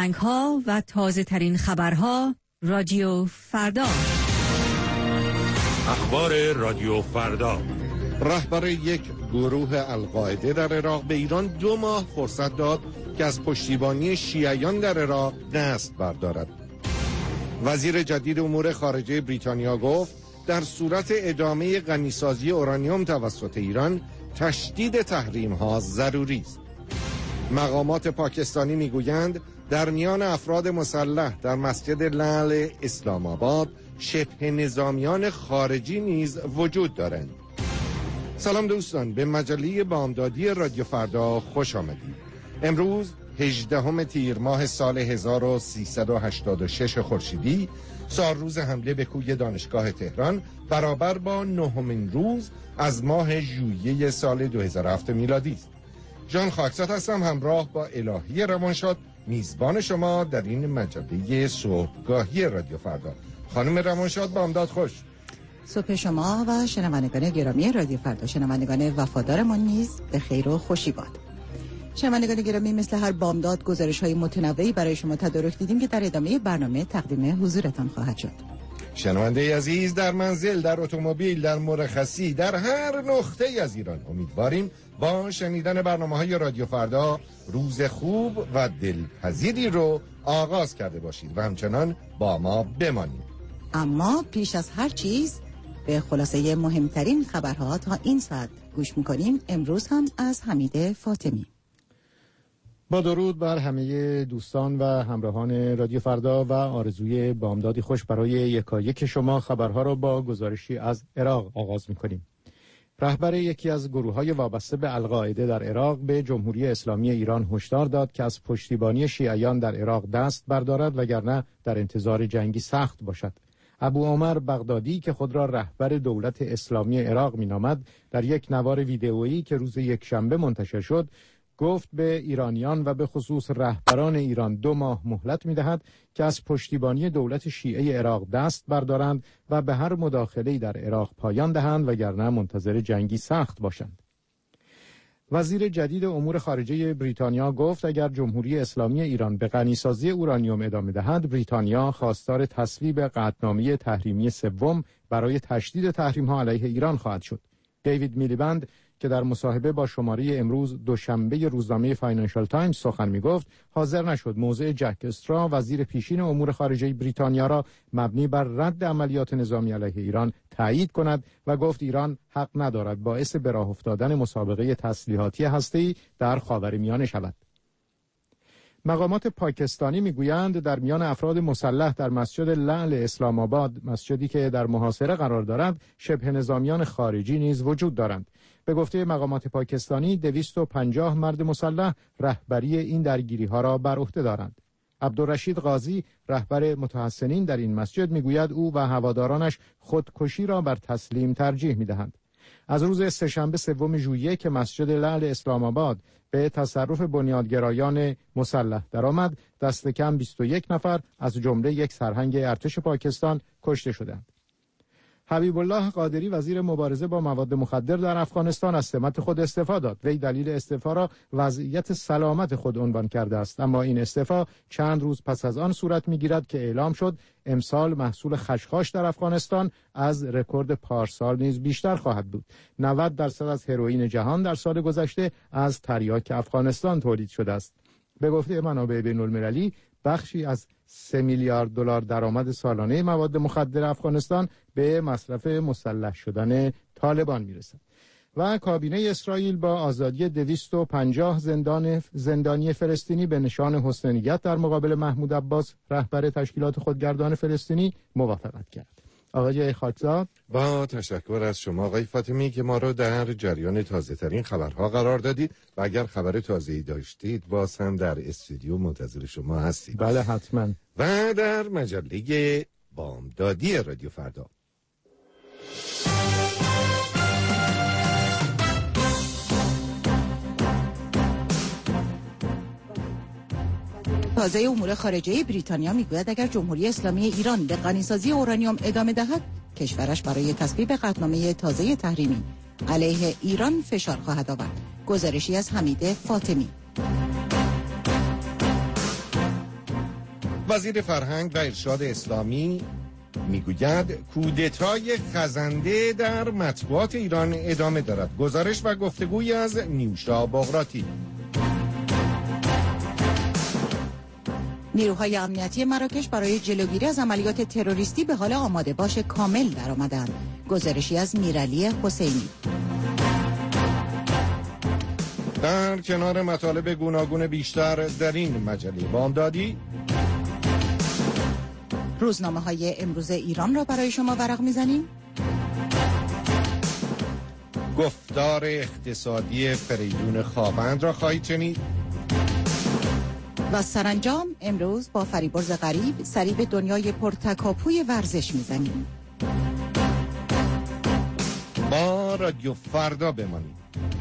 آهنگ‌ها و تازه‌ترین خبرها رادیو فردا. اخبار رادیو فردا. رهبر یک گروه القاعده در عراق به ایران 2 ماه فرصت داد که از پشتیبانی شیعیان در عراق دست بردارد. وزیر جدید امور خارجه بریتانیا گفت در صورت ادامه غنیسازی اورانیوم توسط ایران تشدید تحریم‌ها ضروری است. مقامات پاکستانی میگویند در میان افراد مسلح در مسجد لعل اسلام آباد شبه نظامیان خارجی نیز وجود دارند. سلام دوستان، به مجله بامدادی رادیو فردا خوش آمدید. امروز 18 تیر ماه سال 1386 خورشیدی، سالروز حمله به کوی دانشگاه تهران، برابر با 9مین روز از ماه ژوئیه سال 2007 میلادی است. جان خاکسات هستم، همراه با الهی روانشاد میزبان شما در این مجله صبحگاهی رادیو فردا. خانم روانشاد بامداد خوش. صبح شما و شنوندگان گرامی رادیو فردا، شنوندگان وفادارمان نیز به خیر و خوشی باد. شنوندگان گرامی، مثل هر بامداد گزارش‌های متنوعی برای شما تدارک دیدیم که در ادامه برنامه تقدیم حضورتان خواهد شد. شنونده عزیز، در منزل، در اتومبیل، در مرخصی، در هر نقطه‌ای از ایران، امیدواریم با شنیدن برنامه‌های رادیو فردا روز خوب و دلپذیری رو آغاز کرده باشید و همچنان با ما بمانید. اما پیش از هر چیز به خلاصه مهمترین خبرها تا این ساعت گوش می‌کنیم. امروز هم از حمید فاطمی. با درود بر همه دوستان و همراهان رادیو فردا و آرزوی بامدادی خوش برای یکایک شما، خبرها را با گزارشی از عراق آغاز می‌کنیم. رهبر یکی از گروه‌های وابسته به القاعده در عراق به جمهوری اسلامی ایران هشدار داد که از پشتیبانی شیعیان در عراق دست بردارد وگرنه در انتظار جنگی سخت باشد. ابو عمر بغدادی که خود را رهبر دولت اسلامی عراق می‌نامد، در یک نوار ویدئویی که روز یکشنبه منتشر شد گفت به ایرانیان و به خصوص رهبران ایران 2 ماه مهلت می‌دهد که از پشتیبانی دولت شیعه عراق دست بردارند و به هر مداخله‌ای در عراق پایان دهند وگرنه منتظر جنگی سخت باشند. وزیر جدید امور خارجه بریتانیا گفت اگر جمهوری اسلامی ایران به غنیسازی اورانیوم ادامه دهد، بریتانیا خواستار تصویب قطعنامه تحریمی سوم برای تشدید تحریم‌ها علیه ایران خواهد شد. دیوید میلیبند که در مصاحبه با شماره امروز دوشنبه روزنامه فاینانشال تایمز سخن می‌گفت، حاضر نشد موضع جک استرا وزیر پیشین امور خارجه بریتانیا را مبنی بر رد عملیات نظامی علیه ایران تایید کند و گفت ایران حق ندارد باعث به راه افتادن مسابقه تسلیحاتی هسته‌ای در خاورمیانه شود. مقامات پاکستانی میگویند در میان افراد مسلح در مسجد لعل اسلام آباد، مسجدی که در محاصره قرار دارد، شبه نظامیان خارجی نیز وجود دارند. به گفته مقامات پاکستانی 250 مرد مسلح رهبری این درگیری‌ها را بر عهده دارند. عبدالرشید قاضی، رهبر متحسنین در این مسجد، میگوید او و هوادارانش خودکشی را بر تسلیم ترجیح میدهند. از روز سه‌شنبه 3 ژوئیه که مسجد لعل اسلام آباد به تصرف بنیادگرایان مسلح درآمد، دست کم 21 نفر از جمله یک سرهنگ ارتش پاکستان کشته شدند. حبیب الله قادری، وزیر مبارزه با مواد مخدر در افغانستان، از سمت خود استعفا داد. وی دلیل استعفا را وضعیت سلامت خود عنوان کرده است، اما این استعفا چند روز پس از آن صورت می‌گیرد که اعلام شد امسال محصول خشخاش در افغانستان از رکورد پارسال نیز بیشتر خواهد بود. 90% از هروئین جهان در سال گذشته از تریاک افغانستان تولید شده است. به گفته منابع بین‌المللی، بخشی از 3 میلیارد دلار درآمد سالانه مواد مخدر افغانستان به مصرف مسلح شدن طالبان میرسد. و کابینه اسرائیل با آزادی 250 زندانی فلسطینی به نشان حسن نیت در مقابل محمود عباس، رهبر تشکیلات خودگردان فلسطینی، موافقت کرد. آقای خاکزاد، با تشکر از شما آقای فاطمی که ما رو در جریان تازه ترین خبرها قرار دادید و اگر خبر تازه‌ای داشتید باز هم در استودیو منتظر شما هستید. بله حتما. و در مجله بامدادی رادیو فردا تازه امور خارجه بریتانیا میگوید اگر جمهوری اسلامی ایران به غنیسازی اورانیوم ادامه دهد، کشورش برای تصویب قطعنامه تازه تحریمی علیه ایران فشار خواهد آورد. گزارشی از حمید فاطمی. وزیر فرهنگ و ارشاد اسلامی میگوید کودتای خزنده در مطبوعات ایران ادامه دارد. گزارش و گفتگوی از نیوشا بغراتی. نیروهای امنیتی مراکش برای جلوگیری از عملیات تروریستی به حال آماده باش کامل درآمدند. گزارشی از میرعلی حسینی. در کنار مطالب گوناگون بیشتر در این مجله بامدادی، روزنامه‌های امروز ایران را برای شما ورق می‌زنیم. گفتار اقتصادی فریدون خوابند را خواهید شنید. و سرانجام امروز با فریبرز غریب سری به دنیای پرتکاپوی ورزش می‌زنیم. با رادیو فردا بمانید.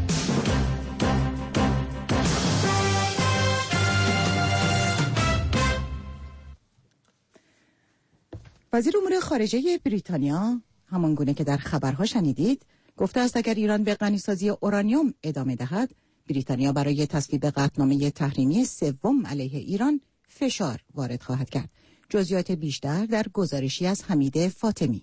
وزیر امور خارجه بریتانیا همانگونه که در خبرها شنیدید گفته است اگر ایران به غنیسازی اورانیوم ادامه دهد، بریتانیا برای تصویب قطعنامه تحریمی سوم علیه ایران فشار وارد خواهد کرد. جزئیات بیشتر در گزارشی از حمید فاطمی.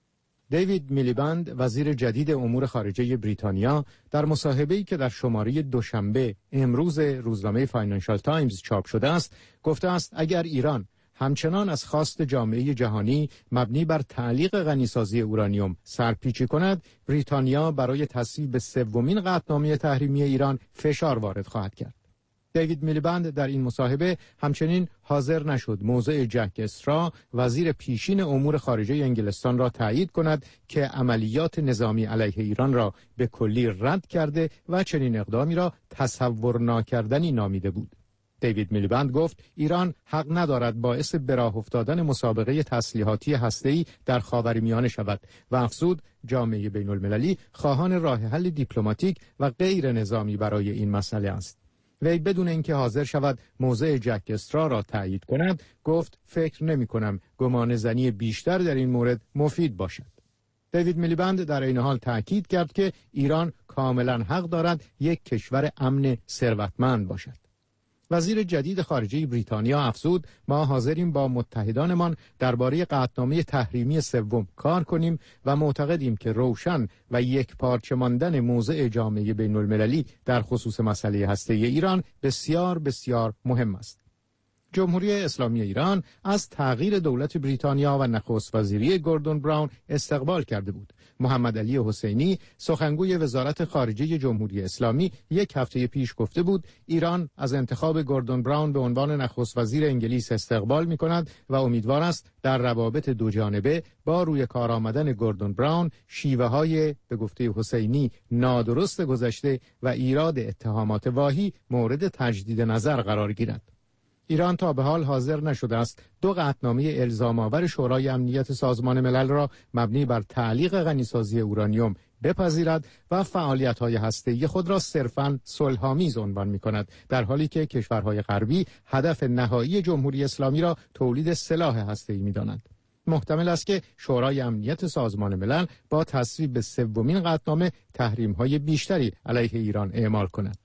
دیوید میلیبند وزیر جدید امور خارجه بریتانیا در مصاحبه‌ای که در شماره دوشنبه امروز روزنامه فاینانشال تایمز چاپ شده است گفته است اگر ایران همچنان از خواست جامعه جهانی مبنی بر تعلیق غنیسازی اورانیوم سرپیچی کند، بریتانیا برای تصویب سومین قطعنامه تحریمی ایران فشار وارد خواهد کرد. دیوید میلیبند در این مصاحبه همچنین حاضر نشد موضع جک استرا وزیر پیشین امور خارجه انگلستان را تایید کند که عملیات نظامی علیه ایران را به کلی رد کرده و چنین اقدامی را تصور ناکردنی نامیده بود. دیوید میلیبند گفت ایران حق ندارد باعث به راه افتادن مسابقه تسلیحاتی هسته‌ای در خاورمیانه شود و افزود جامعه بین‌المللی خواهان راه حل دیپلماتیک و غیر نظامی برای این مسئله است. وی بدون اینکه حاضر شود موضع جک استرا را تایید کند گفت فکر نمی‌کنم گمان زنی بیشتر در این مورد مفید باشد. دیوید میلیبند در این حال تاکید کرد که ایران کاملا حق دارد یک کشور امن ثروتمند باشد. وزیر جدید خارجه بریتانیا افزود ما حاضریم با متحدانمان درباره قطعنامه تحریمی سوم کار کنیم و معتقدیم که روشن و یک پارچه ماندن موضع جامعه بین‌المللی در خصوص مسئله هسته‌ای ایران بسیار بسیار مهم است. جمهوری اسلامی ایران از تغییر دولت بریتانیا و نخست وزیری گوردون براون استقبال کرده بود. محمد علی حسینی سخنگوی وزارت خارجه جمهوری اسلامی یک هفته پیش گفته بود ایران از انتخاب گوردون براون به عنوان نخست وزیر انگلیس استقبال می کند و امیدوار است در روابط دو جانبه با روی کار آمدن گوردون براون شیوه های به گفته حسینی نادرست گذشته و ایراد اتهامات واهی مورد تجدید نظر قرار گیرد. ایران تا به حال حاضر نشده است دو قطعنامه الزام‌آور شورای امنیت سازمان ملل را مبنی بر تعلیق غنیسازی اورانیوم بپذیرد و فعالیت‌های هسته‌ای خود را صرفاً صلح‌آمیز عنوان می‌کند، در حالی که کشورهای غربی هدف نهایی جمهوری اسلامی را تولید سلاح هسته‌ای می‌دانند. محتمل است که شورای امنیت سازمان ملل با تصویب سومین قطعنامه تحریم‌های بیشتری علیه ایران اعمال کند.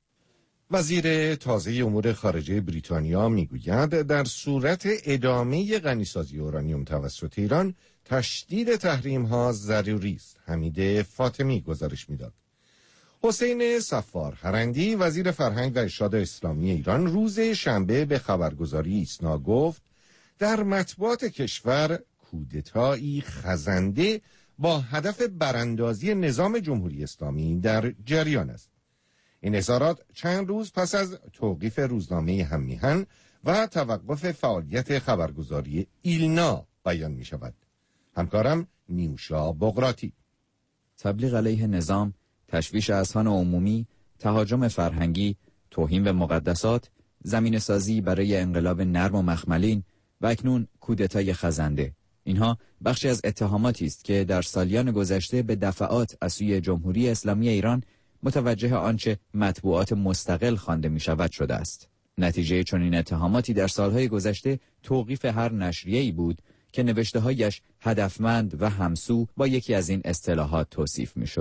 وزیر تازه امور خارجه بریتانیا میگوید در صورت ادامه غنیسازی اورانیوم توسط ایران تشدید تحریم ها ضروری است. حمید فاطمی گزارش میداد. حسین صفار هرندی وزیر فرهنگ و ارشاد اسلامی ایران روز شنبه به خبرگزاری ایسنا گفت در مطبوعات کشور کودتایی خزنده با هدف براندازی نظام جمهوری اسلامی در جریان است. این اظهارات چند روز پس از توقیف روزنامه هم‌میهن و توقف فعالیت خبرگزاری ایلنا بیان می شود. همکارم نیوشا بغراتی. تبلیغ علیه نظام، تشویش اذهان عمومی، تهاجم فرهنگی، توهین به مقدسات، زمینه‌سازی برای انقلاب نرم و مخملین و اکنون کودتای خزنده. اینها بخشی از اتهاماتی است که در سالیان گذشته به دفعات از سوی جمهوری اسلامی ایران متوجه آنچه مطبوعات مستقل خوانده می شود شده است. نتیجه چنین اتهاماتی در سالهای گذشته توقیف هر نشریه‌ای بود که نوشته‌هایش هدفمند و همسو با یکی از این اصطلاحات توصیف می شد.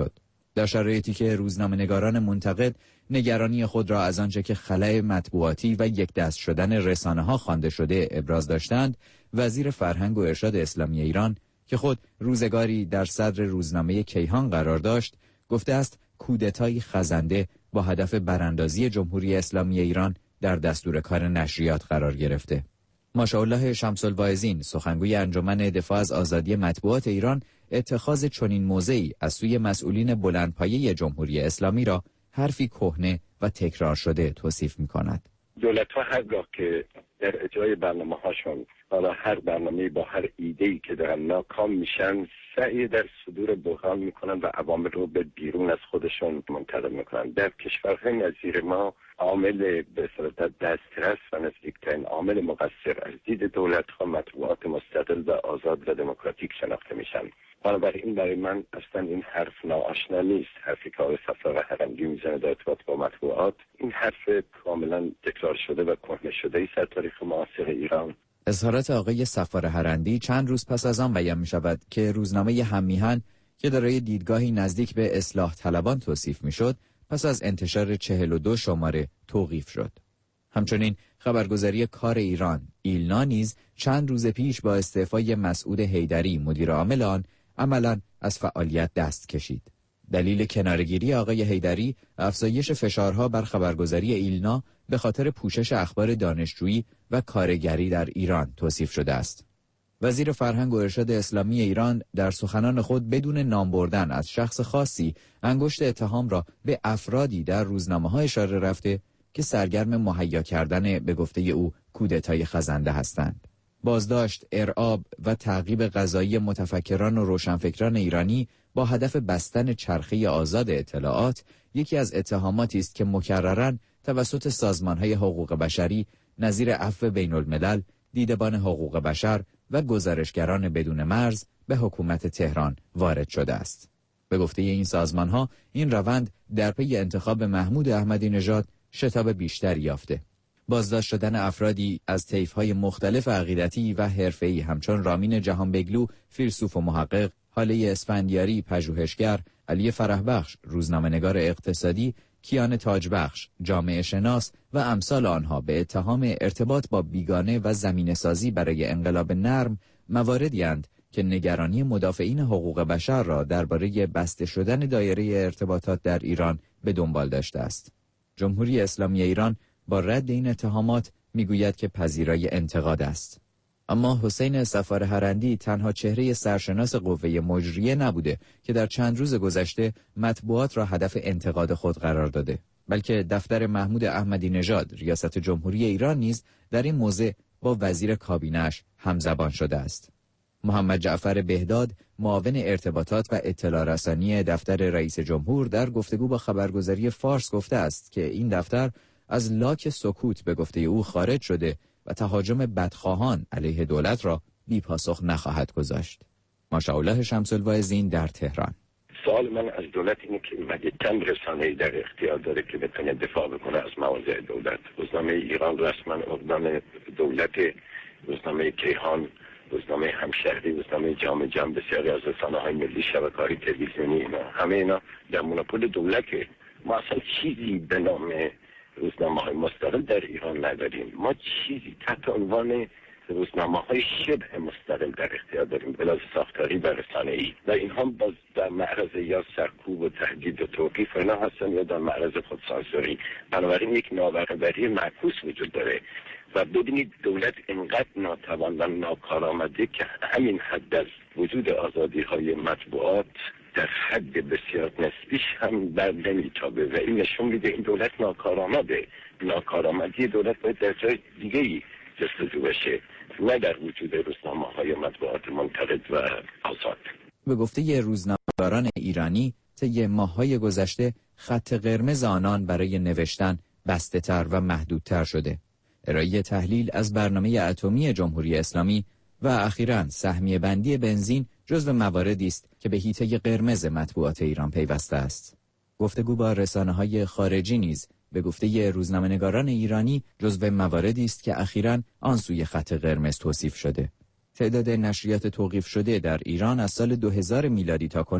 در شرایطی که روزنامه‌نگاران منتقد نگرانی خود را از آنچه که خلأ مطبوعاتی و یک دست شدن رسانه‌ها خوانده شده ابراز داشتند، وزیر فرهنگ و ارشاد اسلامی ایران که خود روزگاری در صدر روزنامه کیهان قرار داشت، گفته است کودتایی خزنده با هدف براندازی جمهوری اسلامی ایران در دستور کار نشریات قرار گرفته. ماشاءالله شمس الواعظین، سخنگوی انجمن دفاع از آزادی مطبوعات ایران، اتخاذ چنین موضعی از سوی مسئولین بلندپایه جمهوری اسلامی را حرفی کهنه و تکرار شده توصیف می‌کند. دولت‌ها هرگاه که در اجرای برنامه‌هاشون، حالا هر برنامه‌ای با هر ایده‌ای که دارن ناکام میشن، سعی در صدور بحران میکنن و عوامل رو به بیرون از خودشون منتقل میکنن. در کشورهای نظیر ما عامل به صورت دسترس و نزدیکترین عامل مقصر از دید دولت‌ها مطبوعات مستقل و آزاد و دموکراتیک شناخته میشن. بنابراین برای من اصلا این حرف ناآشنا نیست. حرفی که آقای صفار هرندی میزنه در ارتباط با مطبوعات، این حرف کاملا تکرار شده و کهنه شده ای در تاریخ معاصر ایران. اظهارات آقای صفار هرندی چند روز پس از آن بیان می شود که روزنامه هممیهن که دارای دیدگاهی نزدیک به اصلاح طلبان توصیف می شد، پس از انتشار 42 شماره توقیف شد. همچنین خبرگزاری کار ایران ایلنا نیز چند روز پیش با استعفای مسعود حیدری مدیر عامل آن عملاً از فعالیت دست کشید. دلیل کناره‌گیری آقای حیدری افزایش فشارها بر خبرگزاری ایلنا به خاطر پوشش اخبار دانشجویی و کارگری در ایران توصیف شده است. وزیر فرهنگ و ارشاد اسلامی ایران در سخنان خود بدون نام بردن از شخص خاصی انگشت اتهام را به افرادی در روزنامه‌ها اشاره رفته که سرگرم مهیا کردن به گفته او کودتای خزنده هستند. بازداشت، ارعاب و تعقیب قضایی متفکران و روشنفکران ایرانی با هدف بستن چرخه آزاد اطلاعات یکی از اتهاماتی است که مکرراً توسط سازمان‌های حقوق بشری نظیر عفو بین الملل، دیدبان حقوق بشر و گزارشگران بدون مرز به حکومت تهران وارد شده است. به گفته این سازمان‌ها این روند در پی انتخاب محمود احمدی نژاد شتاب بیشتری یافته. بازداشت شدن افرادی از طیف‌های مختلف عقیدتی و حرفه‌ای همچون رامین جهانبگلو، فیلسوف و محقق، هاله اسفندیاری، پژوهشگر، علی فرحبخش، روزنامه‌نگار اقتصادی، کیان تاجبخش، جامعه شناس و امثال آنها به اتهام ارتباط با بیگانه و زمینه‌سازی برای انقلاب نرم مواردی اند که نگرانی مدافعین حقوق بشر را درباره بسته شدن دایره ارتباطات در ایران به دنبال داشته است. جمهوری اسلامی ایران با رد این اتهامات میگوید که پذیرای انتقاد است. اما حسین صفار هرندی تنها چهره سرشناس قوه مجریه نبوده که در چند روز گذشته مطبوعات را هدف انتقاد خود قرار داده، بلکه دفتر محمود احمدی نژاد ریاست جمهوری ایران نیز در این موضع با وزیر کابینه‌اش همزبان شده است. محمد جعفر بهداد، معاون ارتباطات و اطلاع رسانی دفتر رئیس جمهور، در گفتگو با خبرگزاری فارس گفته است که این دفتر از لاک سکوت به گفته او خارج شده و تهاجم بدخواهان علیه دولت را بی پاسخ نخواهد گذاشت. ماشاءالله شمس الواعظین در تهران. سوال من از دولت اینه که مگه چند رسانه‌ای در اختیار داره که بتونه دفاع بکنه از مواضع دولت؟ روزنامه ایران رسما ارگان دولت، روزنامه کیهان، روزنامه همشهری، روزنامه جامعه جمع، بسیاری از رسانه‌های ملی، شبکه‌های تلویزیونی، همه اینا در مونوپول دولته. ما اصلا چیزی به نام روزنامه‌های مستقل در ایران نداریم. ما چیزی تحت عنوان روزنامه‌های شبه مستقل در اختیار داریم، بلاز ساختاری و رسانه‌ای، و اینها باز در معرض یا سرکوب و تهدید و توقیف اینا هستن یا در معرض خودسانسوری. بنابراین یک نابرابری معکوس وجود داره و ببینید دولت اینقدر ناتوان و ناکارآمده که همین حد از وجود آزادی‌های مطبوعات در حد بسیار نسبیش هم بر نمیتابه و این نشون میده این دولت ناکارآمده. ناکارآمدی دولت باید در جای دیگه‌ای جستجو بشه، نه در وجود روزنامه‌های مطبوعات منتقد و آزاد. به گفته روزنامه‌نگاران ایرانی، طی ماه‌های گذشته خط قرمز آنان برای نوشتن بسته‌تر و محدودتر شده. ارائه تحلیل از برنامه اتمی جمهوری اسلامی و اخیراً سهمیه بندی بنزین جزو مواردی است که به حیطه قرمز مطبوعات ایران پیوسته است. گفتگو با رسانه‌های خارجی نیز به گفته روزنامه‌نگاران ایرانی جزو مواردی است که اخیراً آن سوی خط قرمز توصیف شده. تعداد نشریات توقیف شده در ایران از سال 2000 میلادی تا کنون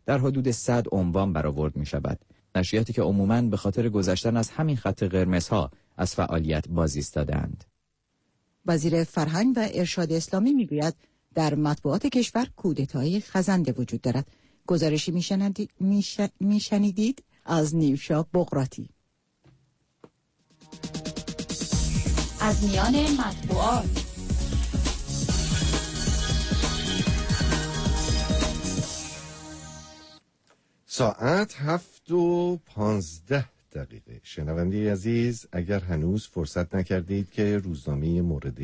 در حدود 100 عنوان برآورد می شود. نشریاتی که عموماً به خاطر گذشتن از همین خط قرمزها از فعالیت باز ایستاده‌اند. وزیر فرهنگ و ارشاد اسلامی میگوید در مطبوعات کشور کودتای خزنده وجود دارد. گزارشی میشنیدید از نیوشا بقراتی. از میان مطبوعات. ساعت 7:15 شنونده عزیز، اگر هنوز فرصت نکردید که روزنامه مورد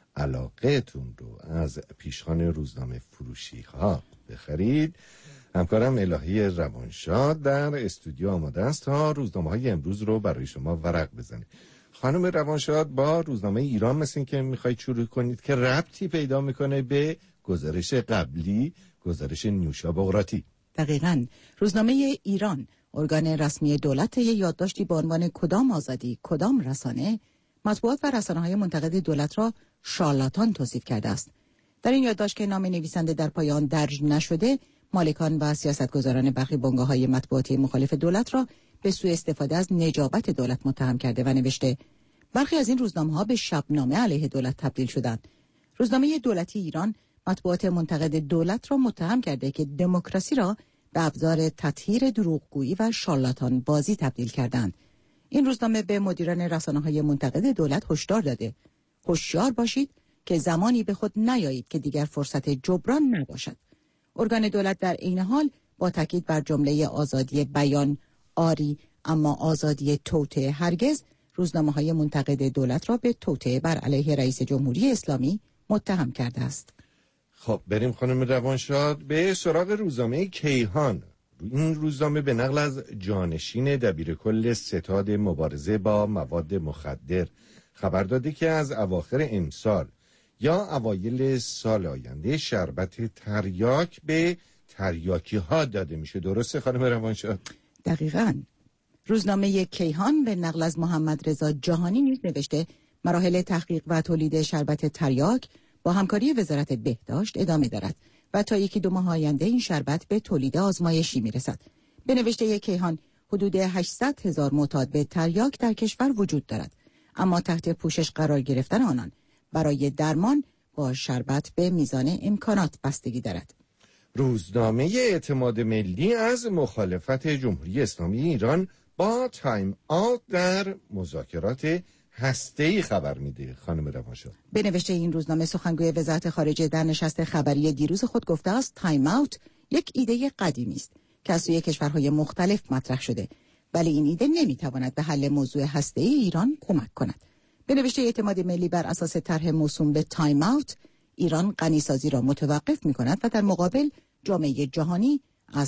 علاقه‌تون رو از پیشخوان روزنامه فروشی ها بخرید، همکارم الهی روانشاد در استودیو آماده است تا روزنامه های امروز رو برای شما ورق بزنه. خانم روانشاد، با روزنامه ایران مثل این که میخواید شروع کنید که ربطی پیدا میکنه به گزارش قبلی، گزارش نیوشا بقراتی. دقیقاً. روزنامه ایران، ارگان رسمی دولت، یادداشتی با عنوان کدام آزادی کدام رسانه، مطبوعات و رسانه‌های منتقد دولت را شارلاتان توصیف کرده است. در این یادداشت که نام نویسنده در پای آن درج نشده، مالکان و سیاستگزاران برخی بنگاه‌های مطبوعاتی مخالف دولت را به سوء استفاده از نجابت دولت متهم کرده و نوشته برخی از این روزنامه‌ها به شبنامه علیه دولت تبدیل شدند. روزنامه دولتی ایران مطبوعات منتقد دولت را متهم کرده که دموکراسی را به ابزار تطهیر دروغگویی و شارلاتان بازی تبدیل کردند. این روزنامه به مدیران رسانه‌های منتقد دولت هشدار داده: هوشیار باشید که زمانی به خود نیایید که دیگر فرصت جبران نباشد. ارگان دولت در عین حال با تاکید بر جمله آزادی بیان آری، اما آزادی توطئه هرگز، روزنامه‌های منتقد دولت را به توطئه بر علیه رئیس جمهوری اسلامی متهم کرده است. خب بریم خانم روانشاد به سراغ روزنامه کیهان. این روزنامه به نقل از جانشین دبیرکل ستاد مبارزه با مواد مخدر خبر داده که از اواخر امسال یا اوایل سال آینده شربت تریاک به تریاکی ها داده میشه. درسته خانم روانشاد؟ دقیقاً. روزنامه کیهان به نقل از محمد رضا جهانی نیز نوشته مراحل تحقیق و تولید شربت تریاک با همکاری وزارت بهداشت ادامه دارد و تا 1-2 ماه آینده این شربت به تولید آزمایشی میرسد. به نوشته کیهان حدود 800,000 معتاد به تریاک در کشور وجود دارد، اما تحت پوشش قرار گرفتن آنان برای درمان با شربت به میزان امکانات بستگی دارد. روزنامه اعتماد ملی از مخالفت جمهوری اسلامی ایران با تایم آوت در مذاکرات هسته‌ای خبر میده. خانم روانشاد، به نوشته این روزنامه سخنگوی وزارت خارجه در نشست خبری دیروز خود گفته است تایم آوت یک ایده قدیمی است که از سوی کشورهای مختلف مطرح شده، ولی این ایده نمیتواند به حل موضوع هسته‌ای ایران کمک کند. به نوشته اعتماد ملی بر اساس طرح موسوم به تایم آوت، ایران غنیسازی را متوقف میکند و در مقابل جامعه جهانی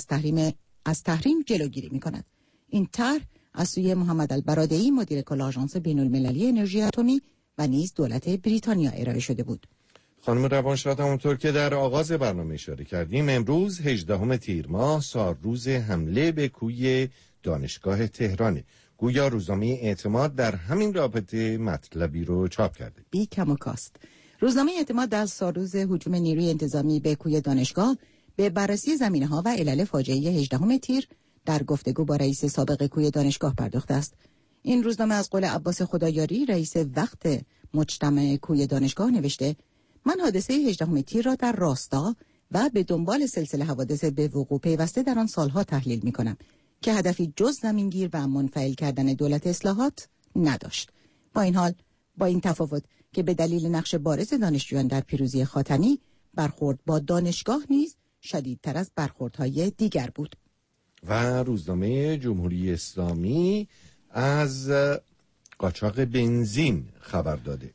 از تحریم جلوگیری میکند. این طرح از سوی محمد البرادعی مدیر کل آژانس بین‌المللی انرژی اتمی و نیز دولت بریتانیا ارائه شده بود. خانم روانشاد، همونطور که در آغاز برنامه اشاره کردیم، امروز 18 تیر ماه سالروز حمله به کوی دانشگاه تهرانه. گویا روزنامه اعتماد در همین رابطه مطلبی رو چاپ کرده. بی کم و کاست. روزنامه اعتماد در سالروز هجوم نیروی انتظامی به کوی دانشگاه به بررسی زمینه‌ها و علل فاجعه 18 تیر در گفتگو با رئیس سابق کوی دانشگاه پرداخته است. این روزنامه از قول عباس خدایاری، رئیس وقت مجتمع کوی دانشگاه، نوشته من حادثه 18 تیر را در راستا و به دنبال سلسله حوادث به وقوع پیوسته در آن سالها تحلیل می‌کنم که هدفی جز زمینگیر و منفعل کردن دولت اصلاحات نداشت. با این حال، با این تفاوت که به دلیل نقش بارز دانشجویان در پیروزی خاتمی، برخورد با دانشگاه نیز شدیدتر از برخوردهای دیگر بود. و روزنامه جمهوری اسلامی از قاچاق بنزین خبر داده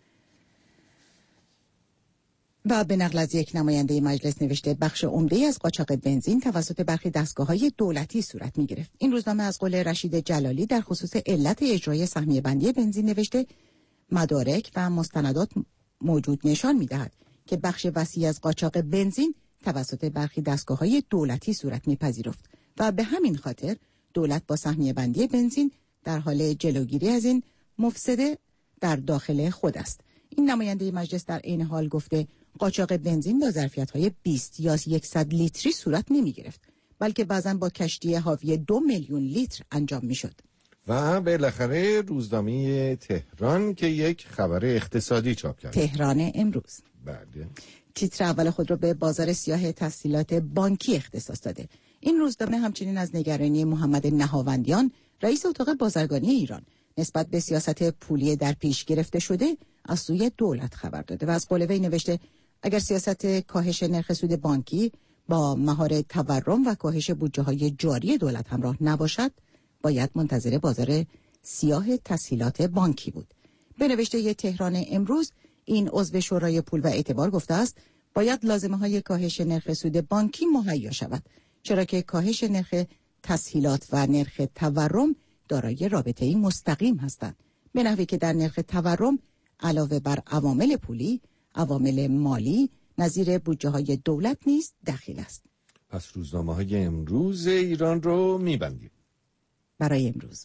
و به نقل از یک نماینده مجلس نوشته بخش عمده از قاچاق بنزین توسط برخی دستگاه‌های دولتی صورت می‌گرفت. این روزنامه از قول رشید جلالی در خصوص علت اجرای سهمیه بندی بنزین نوشته مدارک و مستندات موجود نشان می‌دهد که بخش وسیعی از قاچاق بنزین توسط برخی دستگاه‌های دولتی صورت می‌پذیرفت و به همین خاطر دولت با سهمیه بندی بنزین در حال جلوگیری از این مفسده در داخل خود است. این نماینده مجلس در عین حال گفته قاچاق بنزین با ظرفیت‌های 20 یا 100 لیتری صورت نمی‌گرفت، بلکه بعضاً با کشتی حاوی 2 میلیون لیتر انجام میشد. و بالاخره روزنامه تهران که یک خبر اقتصادی چاپ کرد. تهران امروز. بله. تیتر اول خود را به بازار سیاه تسهیلات بانکی اختصاص داده. این روزنامه همچنین از نگرانی محمد نهاوندیان، رئیس اتاق بازرگانی ایران، نسبت به سیاست پولی در پیش گرفته شده از سوی دولت خبر داده و از قول وی نوشته اگر سیاست کاهش نرخ سود بانکی با مهار تورم و کاهش بودجه‌های جاری دولت همراه نباشد، باید منتظر بازار سیاه تسهیلات بانکی بود. به نوشته تهران امروز، این عضو شورای پول و اعتبار گفته است باید لازمه‌های کاهش نرخ سود بانکی مهیا شود، چرا که کاهش نرخ تسهیلات و نرخ تورم دارای رابطه‌ای مستقیم هستند، به نحوی که در نرخ تورم علاوه بر عوامل پولی، عوامل مالی نظیر بودجه‌های دولت نیز دخیل است. پس روزنامه‌های امروز ایران رو می‌بندیم. برای امروز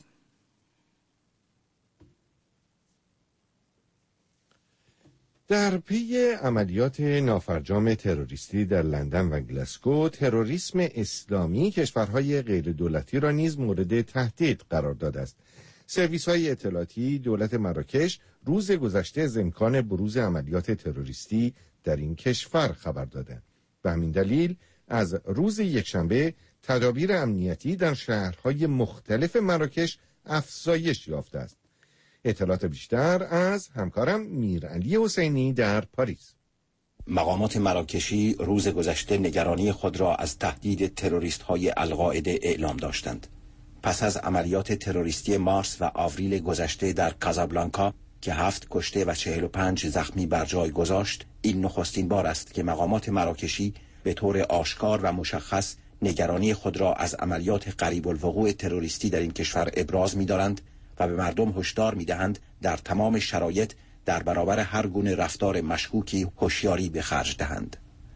در پی عملیات نافرجام تروریستی در لندن و گلاسگو، تروریسم اسلامی کشورهای غیر دولتی را نیز مورد تهدید قرار داده است. سرویس‌های اطلاعاتی دولت مراکش روز گذشته از امکان بروز عملیات تروریستی در این کشور خبر دادند. به همین دلیل از روز یکشنبه تدابیر امنیتی در شهرهای مختلف مراکش افزایش یافته است. اطلاعات بیشتر از همکارم میرعلی حسینی در پاریس. مقامات مراکشی روز گذشته نگرانی خود را از تهدید تروریست‌های القاعده اعلام داشتند. پس از عملیات تروریستی مارس و آوریل گذشته در کازابلانکا که 7 کشته و 45 زخمی بر جای گذاشت، این نخستین بار است که مقامات مراکشی به طور آشکار و مشخص نگرانی خود را از عملیات قریب الوقوع تروریستی در این کشور ابراز می‌دارند و به مردم هشدار می‌دهند در تمام شرایط در برابر هر گونه رفتار مشکوکی هوشیاری به خرج دهند.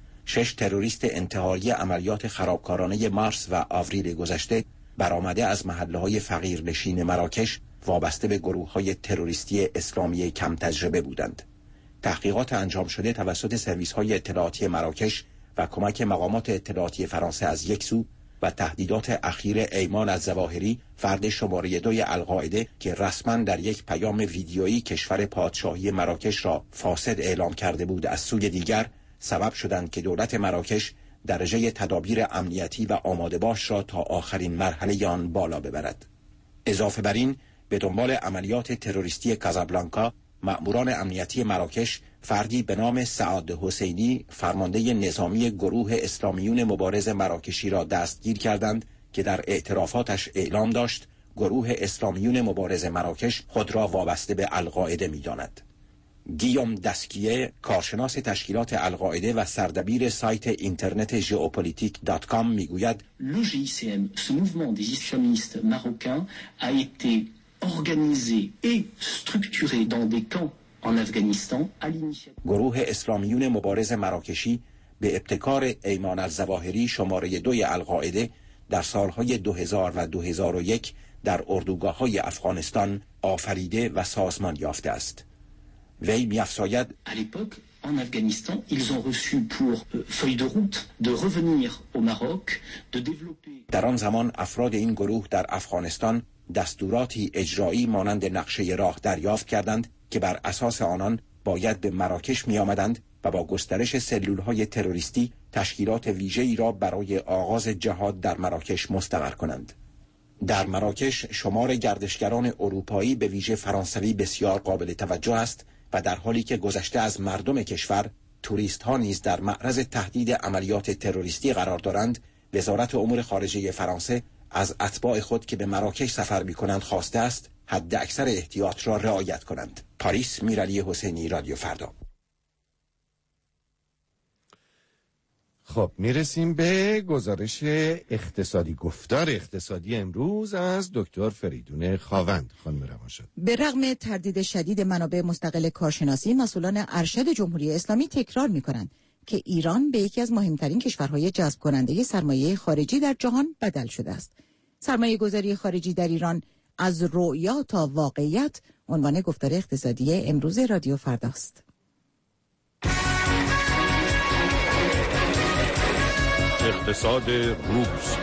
6 تروریست انتحاری عملیات خرابکارانه مارس و آوریل گذشته برآمده از محله‌های فقیرنشین مراکش وابسته به گروه‌های تروریستی اسلامی کم تجربه بودند. تحقیقات انجام شده توسط سرویس‌های اطلاعاتی مراکش و کمک مقامات اطلاعاتی فرانسه از یک سو و تهدیدات اخیر ایمان الظواهری، فرد شماره 2 القاعده که رسما در یک پیام ویدیویی کشور پادشاهی مراکش را فاسد اعلام کرده بود، از سوی دیگر سبب شدند که دولت مراکش درجه تدابیر امنیتی و آماده باش را تا آخرین مرحله آن بالا ببرد. اضافه بر این، به دنبال عملیات تروریستی کازابلانکا، مأموران امنیتی مراکش فردی به نام سعاد حسینی، فرمانده نظامی گروه اسلامیون مبارز مراکشی را دستگیر کردند که در اعترافاتش اعلام داشت گروه اسلامیون مبارز مراکش خود را وابسته به القاعده می‌داند. گیوم دسکیه، کارشناس تشکیلات القاعده و سردبیر سایت اینترنت ژئوپلیتیک.com میگوید Le GICM, ce mouvement des islamistes marocains a été organisé et structuré dans des camps en Afghanistan à l'initiative. گروه اسلامیون مبارز مراکشی به ابتکار ایمان الظواهری شماره 2 القاعده در سالهای 2000 و 2001 در اردوگاه‌های افغانستان آفریده و سازمان یافته است. وی می‌افزاید À l'époque, en Afghanistan, ils ont reçu pour feuille de route de revenir au Maroc, de développer. در آن زمان افراد این گروه در افغانستان دستوراتی اجرایی مانند نقشه راه دریافت کردند که بر اساس آنان باید به مراکش می آمدند و با گسترش سلولهای تروریستی تشکیلات ویژه‌ای را برای آغاز جهاد در مراکش مستقر کنند. در مراکش شمار گردشگران اروپایی به ویژه فرانسوی بسیار قابل توجه است و در حالی که گذشته از مردم کشور، توریست ها نیز در معرض تهدید عملیات تروریستی قرار دارند، وزارت امور خارجه فرانسه از اتباع خود که به مراکش سفر می‌کنند خواسته است حد اکثر احتیاط را رعایت کنند. پاریس، میرعلی حسینی، رادیو فردا. خب میرسیم به گزارش اقتصادی، گفتار اقتصادی امروز از دکتر فریدون خاوند. خانم روانشناس، به رغم تردید شدید منابع مستقل کارشناسی، مسئولان ارشد جمهوری اسلامی تکرار می‌کنند که ایران به یکی از مهمترین کشورهای جذب کننده سرمایه خارجی در جهان بدل شده است. سرمایه گذاری خارجی در ایران از رؤیا تا واقعیت عنوان گفتار اقتصادی امروز رادیو فرداست. اقتصاد روز.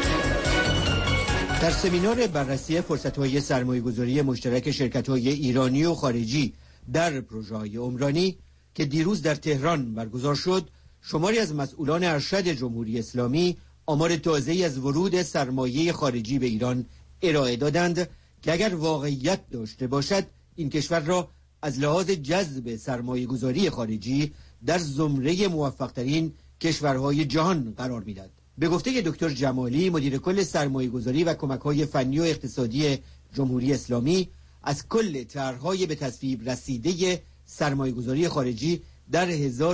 در سمینار بررسی فرصت‌های سرمایه‌گذاری مشترک شرکت‌های ایرانی و خارجی در پروژه‌های عمرانی که دیروز در تهران برگزار شد، شماری از مسئولان ارشد جمهوری اسلامی آمار تازه‌ای از ورود سرمایه خارجی به ایران ارائه دادند که اگر واقعیت داشته باشد این کشور را از لحاظ جذب سرمایه‌گذاری خارجی در زمره موفق‌ترین کشورهای جهان قرار می‌دهد. به گفته دکتر جمالی، مدیر کل سرمایه‌گذاری و کمک‌های فنی و اقتصادی جمهوری اسلامی، از کل طرح‌های به تصویب رسیده سرمایه‌گذاری خارجی در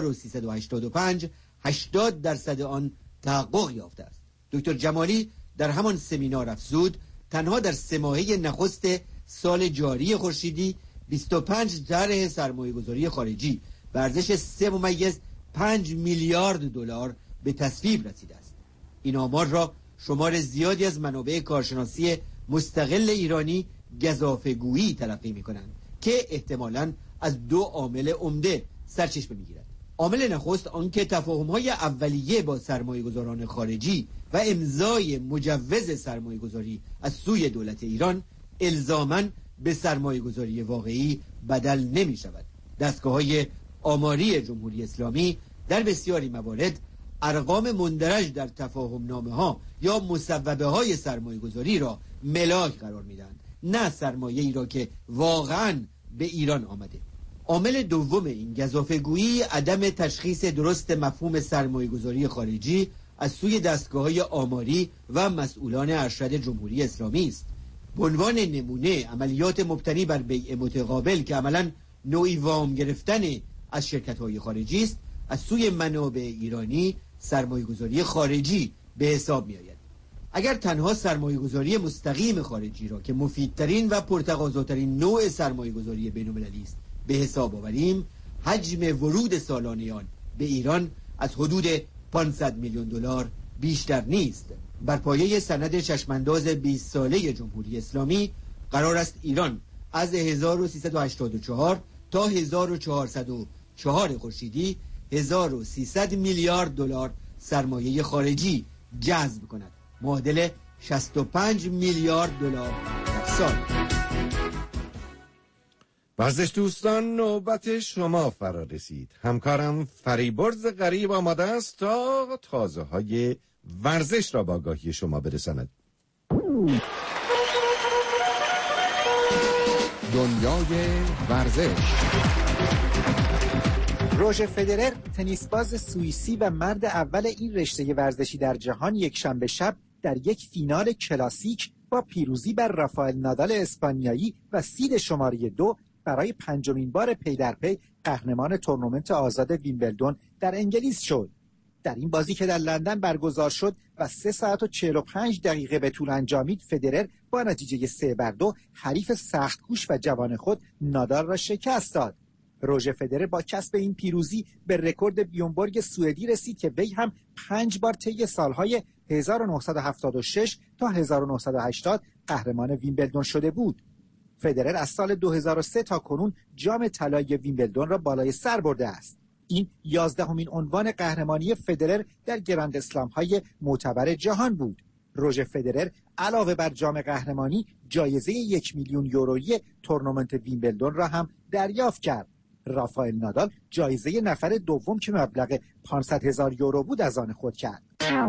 1385 80% آن تحقق یافته است. دکتر جمالی در همان سمینار افزود تنها در 3 ماهه نخست سال جاری خورشیدی 25 طرح سرمایه‌گذاری خارجی به ارزش 3.5 میلیارد دلار به تصویب رسیده است. این آمار را شمار زیادی از منابع کارشناسی مستقل ایرانی گزافه‌گویی تلقی می‌کنند که احتمالاً از 2 عامل عمده سرچشمه می‌گیرد. عامل نخست آنکه تفاهم‌های اولیه با سرمایه‌گذاران خارجی و امضای مجوز سرمایه‌گذاری از سوی دولت ایران الزاماً به سرمایه‌گذاری واقعی بدل نمی‌شود. دستگاه‌های آماری جمهوری اسلامی در بسیاری موارد ارقام مندرج در تفاهم نامه‌ها یا مصوبه‌های سرمایه‌گذاری را ملاک قرار می‌دهند، نه سرمایه‌ای را که واقعاً به ایران آمده. عامل دوم این گزافه‌گویی عدم تشخیص درست مفهوم سرمایه‌گذاری خارجی از سوی دستگاه‌های آماری و مسئولان ارشد جمهوری اسلامی است. به عنوان نمونه عملیات مبتنی بر بیع متقابل که عملاً نوعی وام گرفتن از شرکت‌های خارجی است، از سوی منابع ایرانی سرمایه‌گذاری خارجی به حساب می‌آید. اگر تنها سرمایه‌گذاری مستقیم خارجی را که مفیدترین و پرتقاضاترین نوع سرمایه‌گذاری بین‌المللی است به حساب آوریم، حجم ورود سالانه آن به ایران از حدود 500 میلیون دلار بیشتر نیست. بر پایه سند چشمانداز 20 ساله جمهوری اسلامی قرار است ایران از 1384 تا 1404 خورشیدی 1300 میلیارد دلار سرمایه خارجی جذب کند، معادل 65 میلیارد دلار در سال. ورزش دوستان، نوبت شما فرا رسید. همکارم فریبرز غریب آماده است تا تازه های ورزش را با آگاهی شما برساند. دنیای ورزش. روژر فدرر، تنیس باز سوئیسی و مرد اول این رشته ورزشی در جهان، یک شنبه شب در یک فینال کلاسیک با پیروزی بر رافائل نادال اسپانیایی و سید شماره 2 برای 5مین بار پی در پی قهرمان تورنمنت آزاد ویمبلدون در انگلیس شد. در این بازی که در لندن برگزار شد و 3 ساعت و 45 دقیقه به طول انجامید، فدرر با نتیجه 3-2 حریف سخت‌کوش و جوان خود نادال را شکست داد. روژر فدرر با کسب این پیروزی به رکورد بیونبورگ سوئدی رسید که وی هم 5 بار طی سالهای 1976 تا 1980 قهرمان ویمبلدون شده بود. فدرر از سال 2003 تا کنون جام طلایی ویمبلدون را بالای سر برده است. این 11مین عنوان قهرمانی فدرر در گراند اسلم‌های معتبر جهان بود. روژر فدرر علاوه بر جام قهرمانی جایزه 1 میلیون یورویی تورنمنت ویمبلدون را هم دریافت کرد. رافائل نادال جایزه نفر دوم که مبلغ 500,000 یورو بود از آن خود کرد.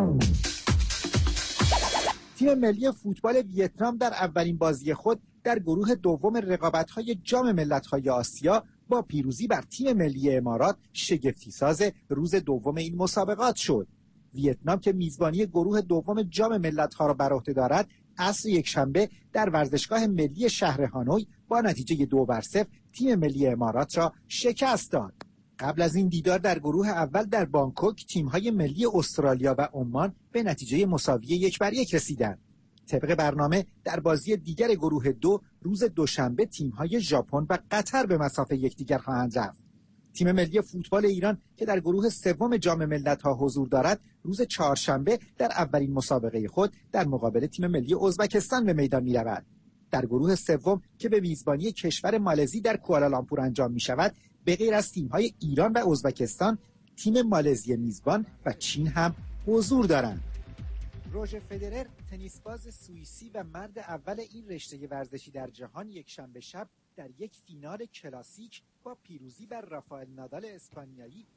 تیم ملی فوتبال ویتنام در اولین بازی خود در گروه دوم رقابت‌های جام ملت‌های آسیا با پیروزی بر تیم ملی امارات شگفتی‌ساز روز دوم این مسابقات شد. ویتنام که میزبانی گروه دوم جام ملت‌ها را بر عهده دارد، عصر یکشنبه در ورزشگاه ملی شهر هانوی با نتیجه 2-0 تیم ملی امارات را شکست داد. قبل از این دیدار در گروه اول در بانکوک تیم‌های ملی استرالیا و عمان به نتیجه مساوی 1-1 رسیدند. طبق برنامه در بازی دیگر گروه 2 روز دوشنبه تیم‌های ژاپن و قطر به مسافه یکدیگر خواهند رفت. تیم ملی فوتبال ایران که در گروه سوم جام ملت‌ها حضور دارد، روز چهارشنبه در اولین مسابقه خود در مقابل تیم ملی ازبکستان به میدان می‌رود. در گروه سوم که به میزبانی کشور مالزی در کوالالامپور انجام می‌شود، به غیر از تیم‌های ایران و ازبکستان، تیم مالزی میزبان و چین هم حضور دارند. روژر فدرر، تنیسباز سوئیسی و مرد اول این رشته ورزشی در جهان، یکشنبه شب در یک فینال کلاسیک با پیروزی بر رافائل نادال اسپانیایی